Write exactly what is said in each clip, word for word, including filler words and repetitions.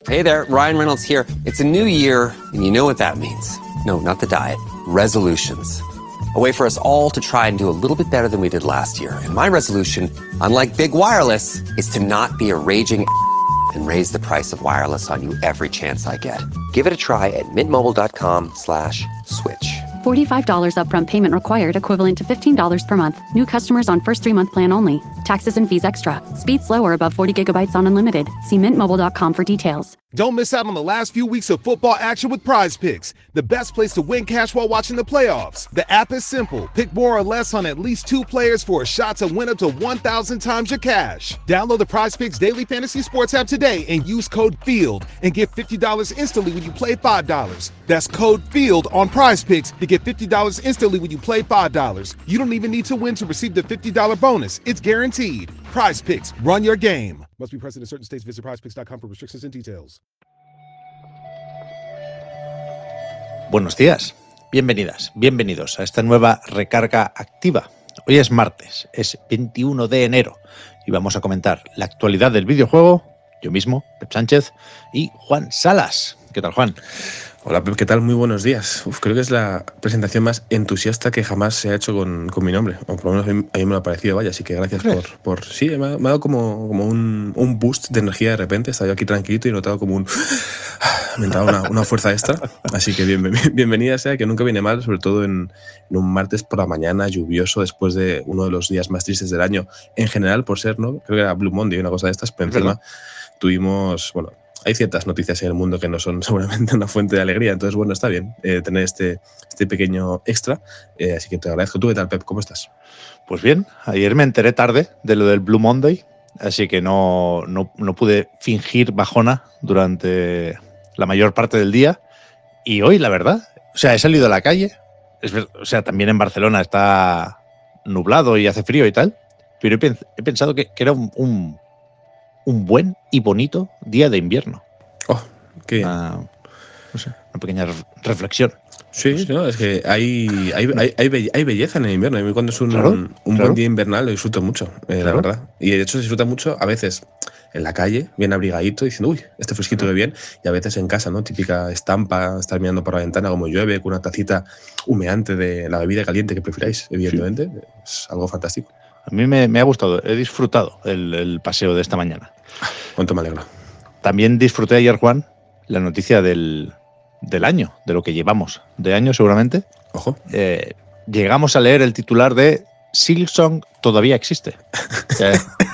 Hey there, Ryan Reynolds here. It's a new year, and you know what that means. No, not the diet. Resolutions. A way for us all to try and do a little bit better than we did last year. And my resolution, unlike big wireless, is to not be a raging and raise the price of wireless on you every chance I get. Give it a try at mintmobile.com slash switch. forty-five dollars upfront payment required, equivalent to fifteen dollars per month. New customers on first three-month plan only. Taxes and fees extra. Speed slower above forty gigabytes on unlimited. See mint mobile dot com for details. Don't miss out on the last few weeks of football action with Prize Picks, the best place to win cash while watching the playoffs. The app is simple. Pick more or less on at least two players for a shot to win up to one thousand times your cash. Download the Prize Picks Daily Fantasy Sports app today and use code FIELD and get fifty dollars instantly when you play five dollars. That's code FIELD on Prize Picks to get fifty dollars instantly when you play five dollars. You don't even need to win to receive the fifty dollars bonus. It's guaranteed. Prize Picks. Run your game. Must be present in certain states. Visit prize picks dot com for restrictions and details. Buenos días, bienvenidas, bienvenidos a esta nueva recarga activa. Hoy es martes, es veintiuno de enero y vamos a comentar la actualidad del videojuego, yo mismo, Pep Sánchez, y Juan Salas. ¿Qué tal, Juan? Hola, Pep, ¿qué tal? Muy buenos días. Uf, creo que es la presentación más entusiasta que jamás se ha hecho con, con mi nombre, o por lo menos a mí, a mí me lo ha parecido, vaya, así que gracias por... por sí, me ha, me ha dado como, como un, un boost de energía de repente, estaba yo aquí tranquilito y he notado como un... me ha entrado una, una fuerza extra, así que bien, bien, bienvenida sea, que nunca viene mal, sobre todo en, en un martes por la mañana, lluvioso, después de uno de los días más tristes del año, en general, por ser, ¿no? Creo que era Blue Monday, una cosa de estas, pero encima tuvimos, bueno... Hay ciertas noticias en el mundo que no son seguramente una fuente de alegría, entonces bueno, está bien eh, tener este, este pequeño extra, eh, así que te agradezco. ¿Tú qué tal, Pep? ¿Cómo estás? Pues bien, ayer me enteré tarde de lo del Blue Monday, así que no, no, no pude fingir bajona durante la mayor parte del día, y hoy, la verdad, o sea, he salido a la calle, es, o sea, también en Barcelona está nublado y hace frío y tal, pero he, pens he pensado que, que era un... un un buen y bonito día de invierno. Oh, qué bien. Una, no sé, una pequeña reflexión. Sí, no sé. No, es que hay, hay, hay, hay, be hay belleza en el invierno. A mí cuando es un, claro, un, un claro. buen día invernal lo disfruto mucho, eh, claro. la verdad. Y de hecho se disfruta mucho a veces en la calle, bien abrigadito, diciendo, uy, este fresquito que bien, y a veces en casa, ¿no? Típica estampa, estar mirando por la ventana como llueve, con una tacita humeante de la bebida caliente que prefiráis, evidentemente. Sí. Es algo fantástico. A mí me, me ha gustado, he disfrutado el, el paseo de esta mañana. Cuánto me alegro. También disfruté ayer, Juan, la noticia del, del año, de lo que llevamos de año seguramente. Ojo. Eh, llegamos a leer el titular de Silksong todavía existe. eh,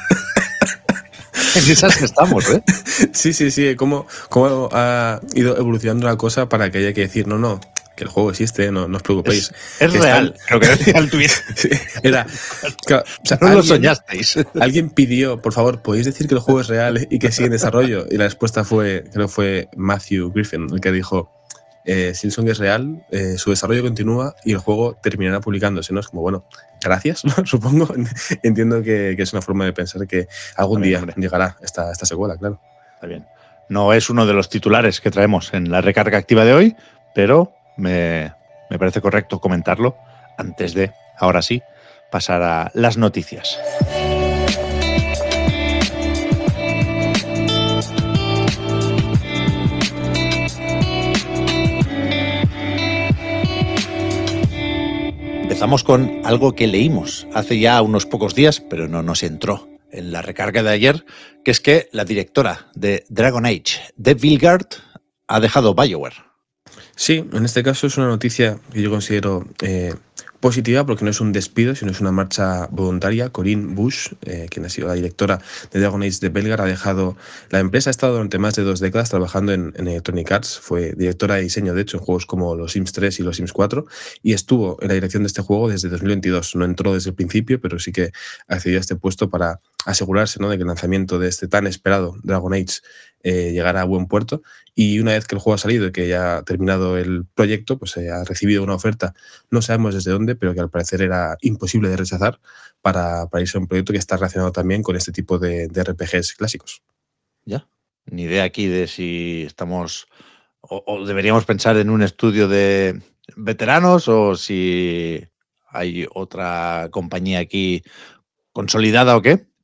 en esas que estamos, ¿eh? Sí, sí, sí. ¿Cómo, cómo ha ido evolucionando la cosa para que haya que decir, no, no, que el juego existe, no, no os preocupéis. Es, es real, está... creo que decía el tuit. Sí, era, claro, o sea, no alguien, lo soñasteis. Alguien pidió, por favor, ¿podéis decir que el juego es real y que sigue en desarrollo? Y la respuesta fue, creo que fue Matthew Griffin, el que dijo, eh, Silksong es real, eh, su desarrollo continúa y el juego terminará publicándose, ¿no? Es como, bueno, gracias, ¿no? Supongo. Entiendo que, que es una forma de pensar que algún bien, día hombre. llegará esta, esta secuela, claro. Está bien. No es uno de los titulares que traemos en la recarga activa de hoy, pero... Me, me parece correcto comentarlo antes de, ahora sí, pasar a las noticias. Empezamos con algo que leímos hace ya unos pocos días, pero no nos entró en la recarga de ayer, que es que la directora de Dragon Age, Deb Wilgard, ha dejado BioWare. Sí, en este caso es una noticia que yo considero eh, positiva porque no es un despido, sino es una marcha voluntaria. Corinne Bush, eh, quien ha sido la directora de Dragon Age de Belgar, ha dejado la empresa. Ha estado durante más de dos décadas trabajando en, en Electronic Arts. Fue directora de diseño, de hecho, en juegos como los Sims tres y los Sims cuatro, y estuvo en la dirección de este juego desde dos mil veintidós. No entró desde el principio, pero sí que accedió a este puesto para asegurarse, ¿no?, de que el lanzamiento de este tan esperado Dragon Age eh, llegara a buen puerto. Y una vez que el juego ha salido y que ya ha terminado el proyecto, pues eh, ha recibido una oferta, no sabemos desde dónde, pero que al parecer era imposible de rechazar para, para irse a un proyecto que está relacionado también con este tipo de, de R P Gs clásicos. Ya, ni idea aquí de si estamos o, o deberíamos pensar en un estudio de veteranos o si hay otra compañía aquí consolidada o qué,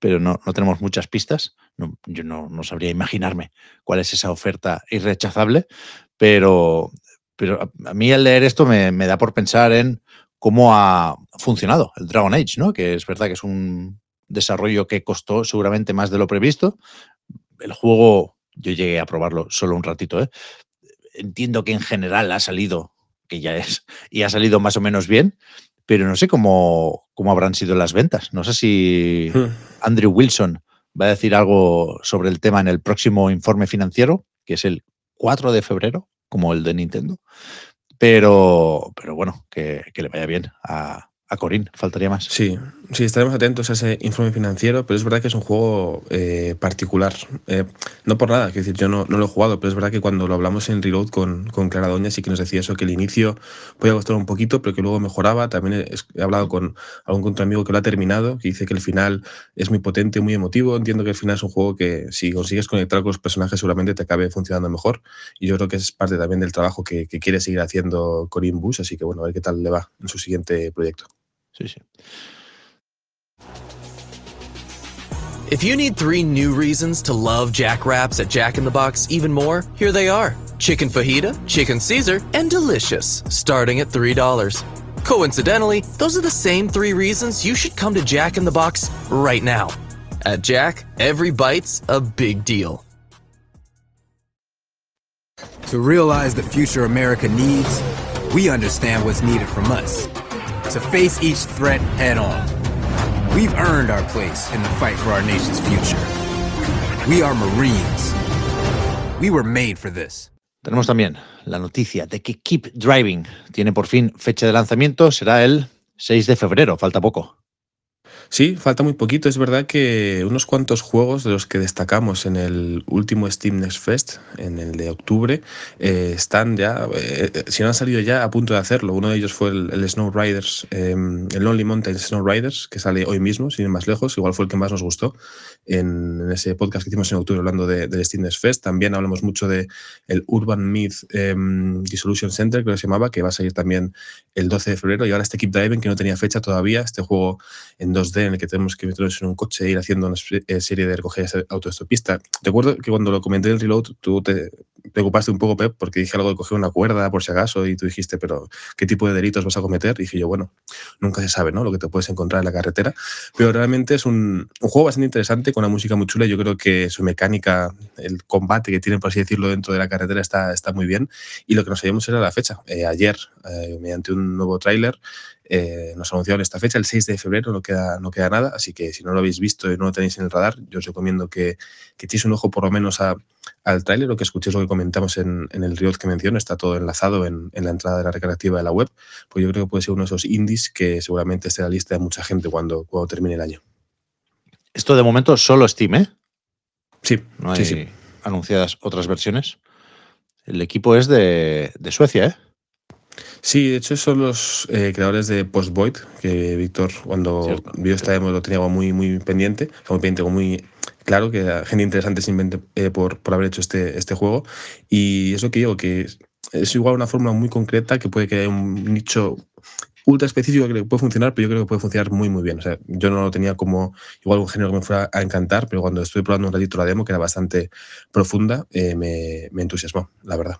pero no, no tenemos muchas pistas. No, yo no, no sabría imaginarme cuál es esa oferta irrechazable, pero, pero a, a mí al leer esto me, me da por pensar en cómo ha funcionado el Dragon Age, ¿no? Que es verdad que es un desarrollo que costó seguramente más de lo previsto. El juego, yo llegué a probarlo solo un ratito, ¿eh? Entiendo que en general ha salido, que ya es, y ha salido más o menos bien, pero no sé cómo, cómo habrán sido las ventas. No sé si Andrew Wilson va a decir algo sobre el tema en el próximo informe financiero, que es el cuatro de febrero, como el de Nintendo. Pero, pero bueno, que, que le vaya bien a, a Corín, faltaría más. Sí, sí, estaremos atentos a ese informe financiero, pero es verdad que es un juego eh, particular. Eh, no por nada, quiero decir, yo no, no lo he jugado, pero es verdad que cuando lo hablamos en Reload con, con Clara Doña sí que nos decía eso, que el inicio podía costar un poquito, pero que luego mejoraba. También he, he hablado con algún otro amigo que lo ha terminado, que dice que el final es muy potente, muy emotivo. Entiendo que el final es un juego que si consigues conectar con los personajes seguramente te acabe funcionando mejor. Y yo creo que es parte también del trabajo que, que quiere seguir haciendo Corinne Bush, así que bueno, a ver qué tal le va en su siguiente proyecto. Sí, sí. If you need three new reasons to love Jack Wraps at Jack in the Box even more, here they are. Chicken fajita, chicken Caesar, and delicious, starting at three dollars. Coincidentally, those are the same three reasons you should come to Jack in the Box right now. At Jack, every bite's a big deal. To realize the future America needs, we understand what's needed from us. To face each threat head on. We've earned our place in the fight for our nation's future. We are Marines. We were made for this. Tenemos también la noticia de que Keep Driving tiene por fin fecha de lanzamiento, será el seis de febrero, falta poco. Sí, falta muy poquito. Es verdad que unos cuantos juegos de los que destacamos en el último Steam Next Fest, en el de octubre, eh, están ya, eh, si no han salido ya, a punto de hacerlo. Uno de ellos fue el, el Snow Riders, eh, el Lonely Mountain Snow Riders, que sale hoy mismo, sin ir más lejos. Igual fue el que más nos gustó en, en ese podcast que hicimos en octubre hablando de, del Steam Next Fest. También hablamos mucho de el Urban Myth eh, Dissolution Center, creo que se llamaba, que va a salir también el doce de febrero. Y ahora este Keep Driving, que no tenía fecha todavía, este juego en dos D en el que tenemos que meternos en un coche e ir haciendo una serie de recogidas autoestopista. Recuerdo que cuando lo comenté en el Reload, tú te preocupaste un poco, Pep, porque dije algo de coger una cuerda por si acaso y tú dijiste, pero ¿qué tipo de delitos vas a cometer? Y dije yo, bueno, nunca se sabe, ¿no?, lo que te puedes encontrar en la carretera. Pero realmente es un, un juego bastante interesante, con una música muy chula. Yo creo que su mecánica, el combate que tiene, por así decirlo, dentro de la carretera está, está muy bien. Y lo que nos sabíamos era la fecha. Eh, ayer, eh, mediante un nuevo tráiler, Eh, nos anunciaron esta fecha, el seis de febrero, no queda, no queda nada, así que si no lo habéis visto y no lo tenéis en el radar, yo os recomiendo que, que echéis un ojo por lo menos a, al tráiler o que escuchéis lo que comentamos en, en el Riot que menciono, está todo enlazado en, en la entrada de la recreativa de la web, pues yo creo que puede ser uno de esos indies que seguramente esté en la lista de mucha gente cuando, cuando termine el año. Esto de momento solo Steam, ¿eh? Sí, no hay sí, sí. anunciadas otras versiones. El equipo es de, de Suecia, ¿eh? Sí, de hecho son los eh, creadores de Post Void, que Víctor cuando Cierto, vio esta demo lo tenía muy, muy pendiente, o sea, muy pendiente, muy claro, que era gente interesante simplemente eh, por, por haber hecho este, este juego. Y es lo que digo, que es, es igual una fórmula muy concreta que puede que haya un nicho ultra específico que puede funcionar, pero yo creo que puede funcionar muy, muy bien. O sea, yo no lo tenía como igual un género que me fuera a encantar, pero cuando estuve probando un ratito la demo, que era bastante profunda, eh, me, me entusiasmó, la verdad.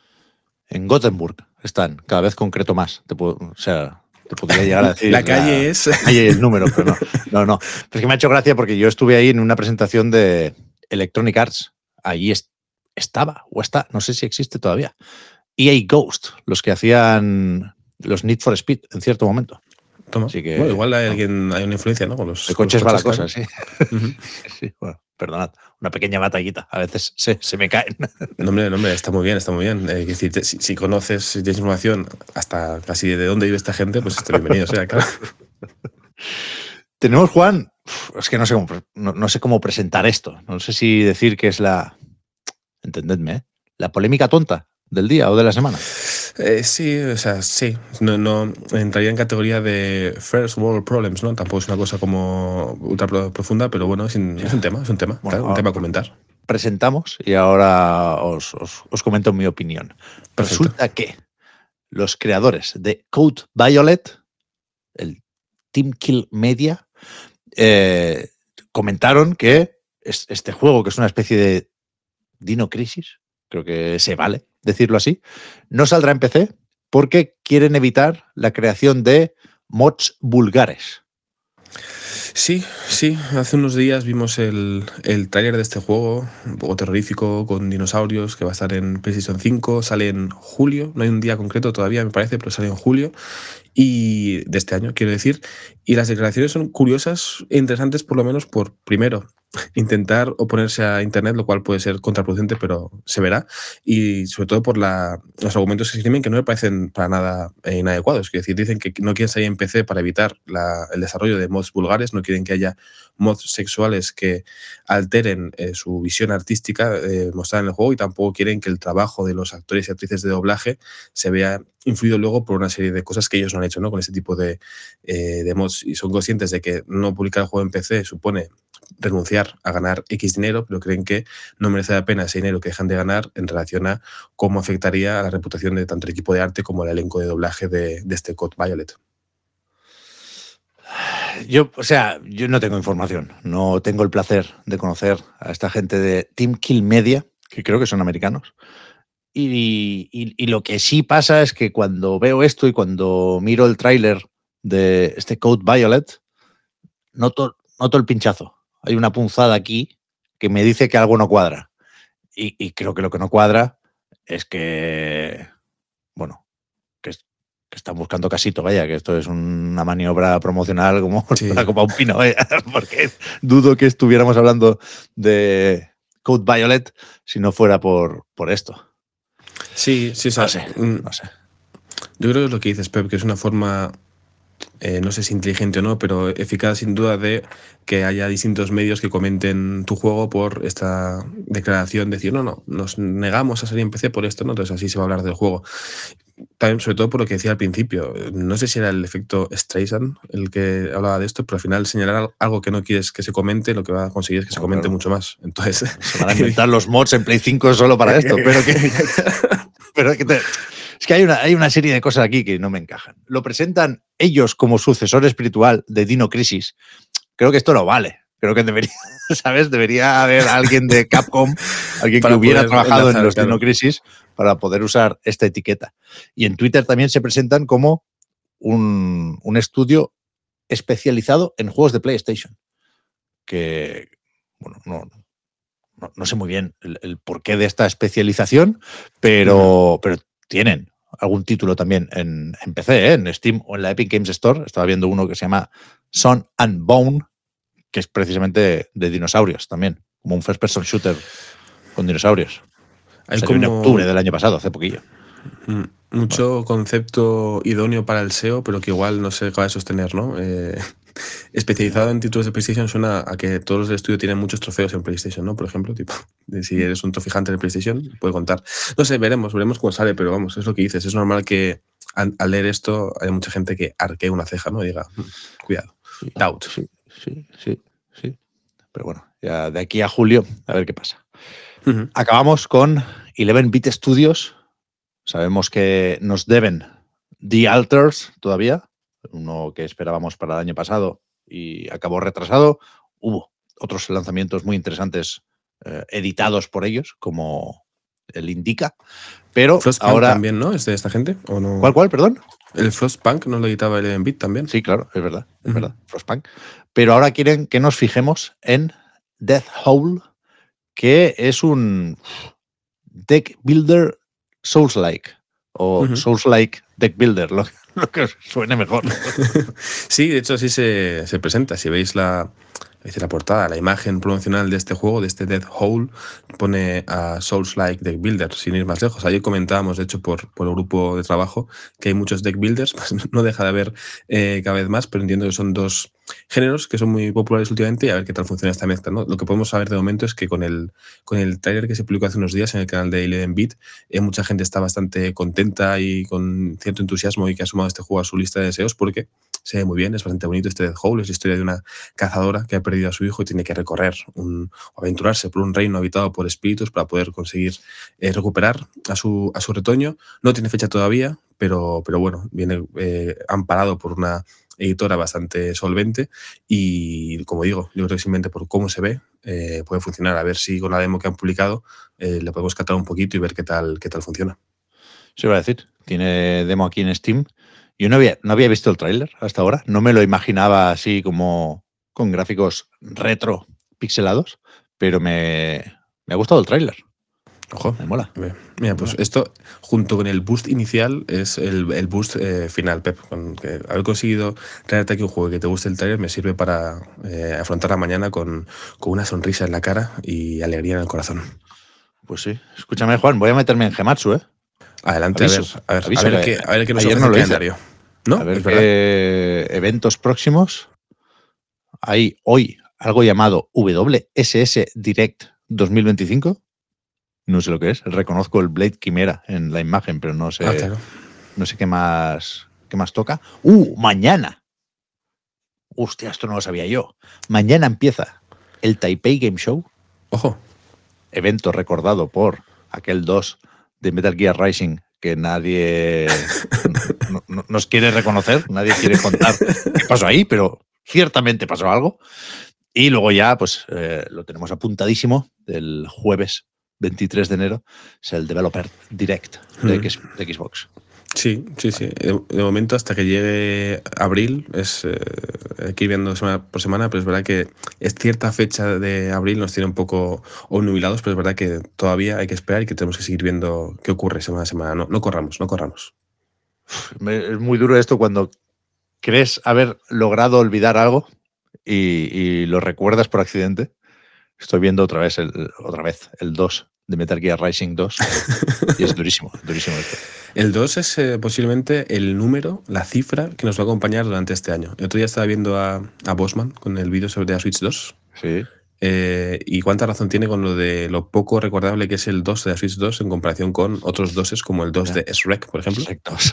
En Gothenburg están, cada vez concreto más. Te puedo, o sea, te podría llegar a decir. La calle la, es. La calle y el número, pero no. No, no. Pero es que me ha hecho gracia porque yo estuve ahí en una presentación de Electronic Arts. Allí es, estaba, o está, no sé si existe todavía. E A Ghost, los que hacían los Need for Speed en cierto momento. Toma. Así que, bueno, igual hay, alguien, hay una influencia, ¿no? Con los, de con coches los va la coches, cosa, claro. sí. Uh-huh. Sí, bueno, perdonad, una pequeña batallita. A veces se, se me caen. No, hombre, no, hombre, está muy bien, está muy bien. Eh, decir, si, si conoces, si tienes información hasta casi de dónde vive esta gente, pues está bienvenido, sea, claro. Tenemos, Juan, es que no sé cómo, no, no sé cómo presentar esto. No sé si decir que es la, entendedme, ¿eh? La polémica tonta del día o de la semana. Eh, sí, o sea, sí. No, no entraría en categoría de first world problems, ¿no? Tampoco es una cosa como ultra profunda, pero bueno, es, un, es un tema, es un tema, bueno, claro, un tema a comentar. Presentamos y ahora os, os, os comento mi opinión. Perfecto. Resulta que los creadores de Code Violet, el Team Kill Media, eh, comentaron que es, este juego, que es una especie de Dino Crisis, creo que se vale decirlo así, no saldrá en P C porque quieren evitar la creación de mods vulgares. Sí, sí, hace unos días vimos el, el tráiler de este juego, un poco terrorífico, con dinosaurios, que va a estar en PlayStation cinco, sale en julio, no hay un día concreto todavía me parece, pero sale en julio, y de este año quiero decir, y las declaraciones son curiosas e interesantes por lo menos por, primero, intentar oponerse a Internet, lo cual puede ser contraproducente, pero se verá, y sobre todo por la, los argumentos que se escriben que no me parecen para nada eh, inadecuados. Es decir, dicen que no quieren salir en P C para evitar la, el desarrollo de mods vulgares, no quieren que haya mods sexuales que alteren eh, su visión artística eh, mostrada en el juego, y tampoco quieren que el trabajo de los actores y actrices de doblaje se vea influido luego por una serie de cosas que ellos no han hecho, ¿no? Con este tipo de, eh, de mods, y son conscientes de que no publicar el juego en P C supone renunciar a ganar X dinero, pero creen que no merece la pena ese dinero que dejan de ganar en relación a cómo afectaría a la reputación de tanto el equipo de arte como el elenco de doblaje de, de este Code Violet. Yo, o sea, yo no tengo información, no tengo el placer de conocer a esta gente de Team Kill Media, que creo que son americanos, y, y, y lo que sí pasa es que cuando veo esto y cuando miro el tráiler de este Code Violet, noto, noto el pinchazo. Hay una punzada aquí que me dice que algo no cuadra. Y, y creo que lo que no cuadra es que, bueno, que, es, que están buscando casito, vaya, que esto es una maniobra promocional como sí. La copa un pino, vaya, porque dudo que estuviéramos hablando de Code Violet si no fuera por, por esto. Sí, sí, no sé, no sé. Yo creo que es lo que dices, Pep, que es una forma... Eh, no sé si inteligente o no, pero eficaz sin duda de que haya distintos medios que comenten tu juego por esta declaración, decir, no, no, nos negamos a salir en P C por esto, ¿no? Entonces así se va a hablar del juego. También, sobre todo por lo que decía al principio, no sé si era el efecto Streisand el que hablaba de esto, pero al final señalar algo que no quieres que se comente, lo que va a conseguir es que no, se comente claro. mucho más. Entonces se van a inventar los mods en Play cinco solo para esto, pero que... pero que te... Es que hay una, hay una serie de cosas aquí que no me encajan. Lo presentan ellos como sucesor espiritual de Dino Crisis. Creo que esto no vale. Creo que debería, ¿sabes? Debería haber alguien de Capcom, alguien para que hubiera trabajado enlazar, en los claro. Dino Crisis para poder usar esta etiqueta. Y en Twitter también se presentan como un, un estudio especializado en juegos de PlayStation. Que, bueno, no... No, no sé muy bien el, el porqué de esta especialización, pero, uh-huh. pero tienen algún título también en, en P C, ¿eh? En Steam o en la Epic Games Store. Estaba viendo uno que se llama Sun and Bone, que es precisamente de dinosaurios también, como un first-person shooter con dinosaurios. Hay como... en octubre del año pasado, hace poquillo. Mucho bueno. Concepto idóneo para el S E O, pero que igual no se acaba de sostener, ¿no? Eh, especializado en títulos de PlayStation suena a que todos los del estudio tienen muchos trofeos en PlayStation, ¿no? Por ejemplo, tipo, de si eres un trofijante de PlayStation, puede contar. No sé, veremos, veremos cómo sale, pero vamos, es lo que dices. Es normal que al, al leer esto haya mucha gente que arquee una ceja, ¿no? Y diga, cuidado, sí, doubt. Sí, sí, sí, sí. Pero bueno, ya de aquí a julio, a ver qué pasa. Uh-huh. Acabamos con once bit Studios. Sabemos que nos deben The Alters todavía, uno que esperábamos para el año pasado y acabó retrasado. Hubo otros lanzamientos muy interesantes eh, editados por ellos, como el indica, pero Frostpunk ahora también, ¿no? ¿Es de esta gente? ¿O no? ¿Cuál, cuál, perdón? El Frostpunk no lo editaba el once bit también. Sí, claro, es verdad, es uh-huh. verdad, Frostpunk. Pero ahora quieren que nos fijemos en Death Howl, que es un deck builder Souls-like, o uh-huh. Souls-like deck builder, lo, lo que os suene mejor. Sí, de hecho así se, se presenta. Si veis la, la portada, la imagen promocional de este juego, de este Death Howl, pone a Souls-like deck builder, sin ir más lejos. Ayer comentábamos, de hecho, por, por el grupo de trabajo, que hay muchos deck builders, pues no deja de haber eh, cada vez más, pero entiendo que son dos géneros que son muy populares últimamente y a ver qué tal funciona esta mezcla, ¿no? Lo que podemos saber de momento es que con el, con el trailer que se publicó hace unos días en el canal de once bit, eh, mucha gente está bastante contenta y con cierto entusiasmo y que ha sumado este juego a su lista de deseos porque se ve muy bien, es bastante bonito este Death Howl, es la historia de una cazadora que ha perdido a su hijo y tiene que recorrer un, o aventurarse por un reino habitado por espíritus para poder conseguir eh, recuperar a su, a su retoño. No tiene fecha todavía, pero, pero bueno, viene eh, amparado por una editora bastante solvente y, como digo, yo creo que simplemente por cómo se ve eh, puede funcionar. A ver si con la demo que han publicado eh, le podemos catar un poquito y ver qué tal, qué tal funciona. Se iba a decir, tiene demo aquí en Steam. Yo no había, no había visto el tráiler hasta ahora, no me lo imaginaba así como con gráficos retro pixelados, pero me, me ha gustado el tráiler. Ojo, me mola. Mira, pues esto, junto con el boost inicial, es el, el boost eh, final, Pep. Con que haber conseguido traerte aquí un juego que te guste el trailer me sirve para eh, afrontar la mañana con, con una sonrisa en la cara y alegría en el corazón. Pues sí. Escúchame, Juan, voy a meterme en Gematsu, ¿eh? Adelante, aviso, a ver, a ver, aviso a ver, que qué, a ver qué nos ayer ofrece no lo el hice. calendario. ¿No? A ver ¿Es verdad? qué eventos próximos. Hay hoy algo llamado W S S Direct dos mil veinticinco. No sé lo que es. Reconozco el Blade Quimera en la imagen, pero no sé, Ah, claro. no sé qué más, qué más toca. ¡Uh! Mañana. Hostia, esto no lo sabía yo. Mañana empieza el Taipei Game Show. Ojo. Evento recordado por aquel dos de Metal Gear Rising que nadie no, no, nos quiere reconocer, nadie quiere contar qué pasó ahí, pero ciertamente pasó algo. Y luego ya, pues eh, lo tenemos apuntadísimo del jueves veintitrés de enero, es el Developer Direct de, Mm. X, de Xbox. Sí, sí, sí. De, de momento, hasta que llegue abril, es eh, hay que ir viendo semana por semana, pero es verdad que es cierta fecha de abril nos tiene un poco obnubilados, pero es verdad que todavía hay que esperar y que tenemos que seguir viendo qué ocurre semana a semana. No, no corramos, no corramos. Es muy duro esto cuando crees haber logrado olvidar algo y, y lo recuerdas por accidente. Estoy viendo otra vez el, otra vez el dos de Metal Gear Rising dos y es durísimo, durísimo esto. El dos es eh, posiblemente el número, la cifra que nos va a acompañar durante este año. El otro día estaba viendo a, a Bosman con el vídeo sobre la Switch dos. Sí. Eh, y cuánta razón tiene con lo de lo poco recordable que es el dos de la Switch dos en comparación con otros doses como el dos Ya. de S-Rec, por ejemplo. Exactos.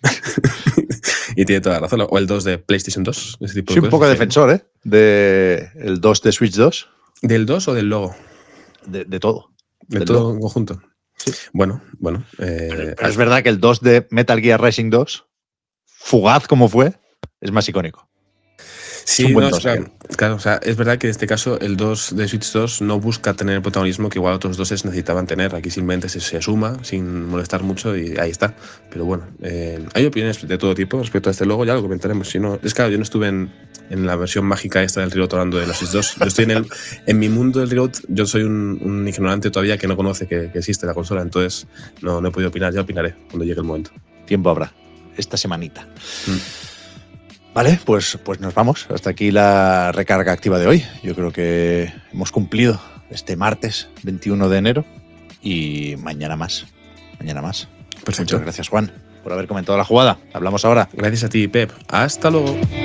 Y tiene toda la razón. O el dos de PlayStation dos. Ese tipo de Soy un cosas. poco Sí. defensor, ¿eh? De el dos de Switch dos. ¿Del dos o del logo? De, de todo. De Del todo logo. en conjunto. Sí. Bueno, bueno. Eh, Pero, pero es verdad que el dos de Metal Gear Rising dos, fugaz como fue, es más icónico. Sí, es un buen no, dos, claro, ¿eh? claro, o sea, es verdad que en este caso el dos de Switch dos no busca tener el protagonismo que igual otros doses necesitaban tener. Aquí simplemente se, se suma sin molestar mucho y ahí está. Pero bueno, eh, hay opiniones de todo tipo respecto a este logo, ya lo comentaremos. Si no, es claro, yo no estuve en, en la versión mágica esta del Reload hablando de la Switch dos. Yo estoy en, el, en mi mundo del Reload, yo soy un, un ignorante todavía que no conoce que, que existe la consola, entonces no, no he podido opinar, ya opinaré cuando llegue el momento. Tiempo habrá. Esta semanita. Mm. Vale, pues, pues nos vamos. Hasta aquí la recarga activa de hoy. Yo creo que hemos cumplido este martes veintiuno de enero y mañana más. Mañana más. Perfecto. Muchas gracias, Juan, por haber comentado la jugada. Hablamos ahora. Gracias a ti, Pep. Hasta luego.